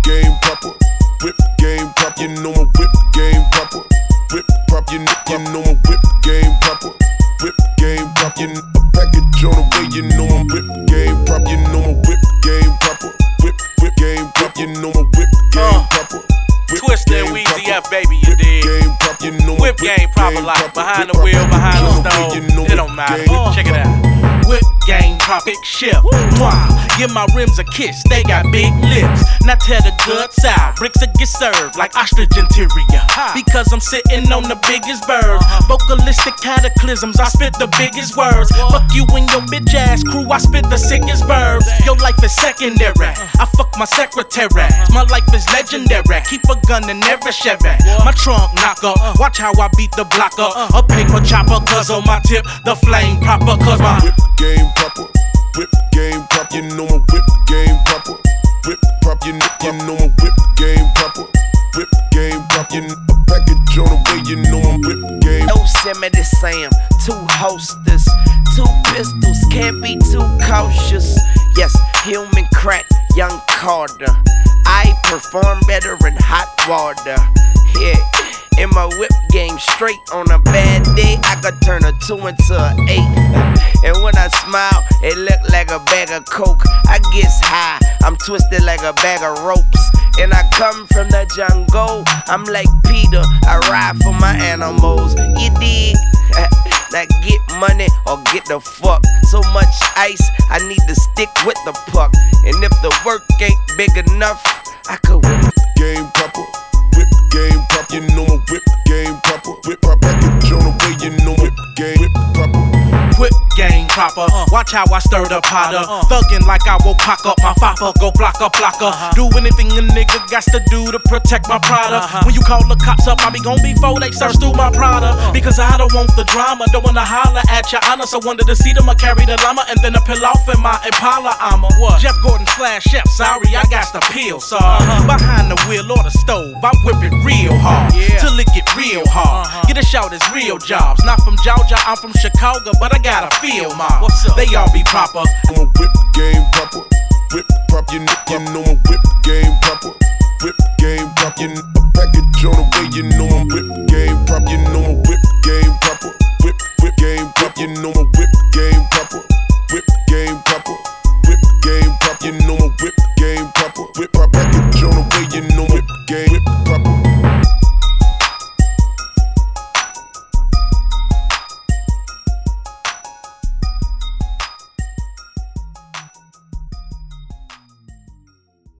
game proper. Whip game proper. You know my whip game proper. Whip proper. You know my whip game proper. Whip game proper. You know a package on the way. You know my whip game proper. You know my whip game proper. Whip game proper. You know my whip game proper. Twista and Weezy F, baby, you dig? Whip game proper, like behind the wheel, behind the stove. It don't matter. Check it out. Whip game proper, shift. Wow. Give my rims a kiss, they got big lips. Now tear the guts out, bricks that get served like ostrich interior. Because I'm sitting on the biggest bird. Vocalistic cataclysms, I spit the biggest words. Fuck you and your bitch ass crew, I spit the sickest verbs. Your life is secondary, I fuck my secretary. My life is legendary, keep a gun in every Chevy. My trunk knocker, watch how I beat the blocker. A paper chopper, cause on my tip, the flame proper. Cause my whip game proper, whip game proper. You know my whip game proper. Whip proper, you know my whip game proper. Whip game proper, you know a package on the way. You know my whip game. Yosemite Sam, 2 holsters, 2 pistols, can't be too cautious. Yes, human crack, young Carter. I perform better in hot water. Yeah, in my whip game, straight on a bad day, I could turn a 2 into a 8. And when I smile, it look like a bag of coke. I gets high, I'm twisted like a bag of ropes. And I come from the jungle, I'm like Peter, I ride for my animals. You dig? Now get money or get the fuck. So much ice, I need to stick with the puck. And if the work ain't big enough, I could whip game proper. Whip game proper. You know my whip game proper. Whip proper package on the way. You know my whip game proper. Whip game proper, watch how I stir the potter. Thuggin' like I will cock up my fopper, go blocker. Do anything a nigga got to do to protect my Prada. When you call the cops up, I be gon' before they search through my Prada. Because I don't want the drama, don't wanna holler at your honor. So under the seat I'ma carry the llama and then I peel off in my Impala. I'm a what? Jeff Gordon / Chef, sorry I got to peel, sorry. Behind the wheel or the stove, I whip it real hard, till it get real hard. Get a shout, it's real jobs. Not from Georgia, I'm from Chicago, but I gotta feel mine. They all be proper. I'm a whip game proper. Whip proper, you know my whip game proper. Whip game proper, you know a package on the way. You know my whip game proper. You know my whip game proper. Whip game proper, you know my whip game proper.